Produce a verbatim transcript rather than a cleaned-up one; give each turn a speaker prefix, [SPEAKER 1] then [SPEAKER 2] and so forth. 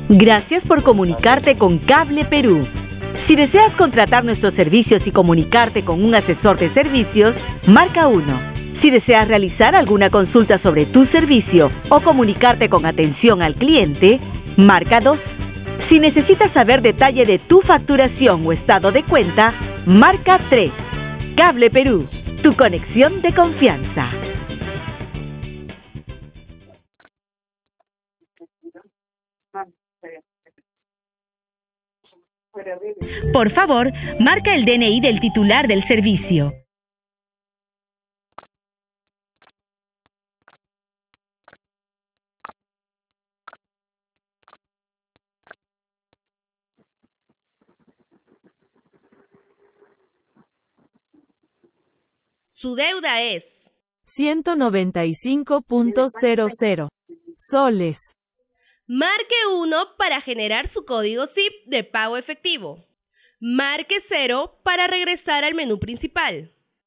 [SPEAKER 1] Gracias por comunicarte con Cable Perú. Si deseas contratar nuestros servicios y comunicarte con un asesor de servicios, marca uno. Si deseas realizar alguna consulta sobre tu servicio o comunicarte con atención al cliente, marca dos. Si necesitas saber detalle de tu facturación o estado de cuenta, marca tres. Cable Perú, tu conexión de confianza. Por favor, marca el D N I del titular del servicio.
[SPEAKER 2] Su deuda es
[SPEAKER 3] ciento noventa y cinco punto cero cero soles.
[SPEAKER 2] Marque uno para generar su código S I P de pago efectivo. Marque cero para regresar al menú principal.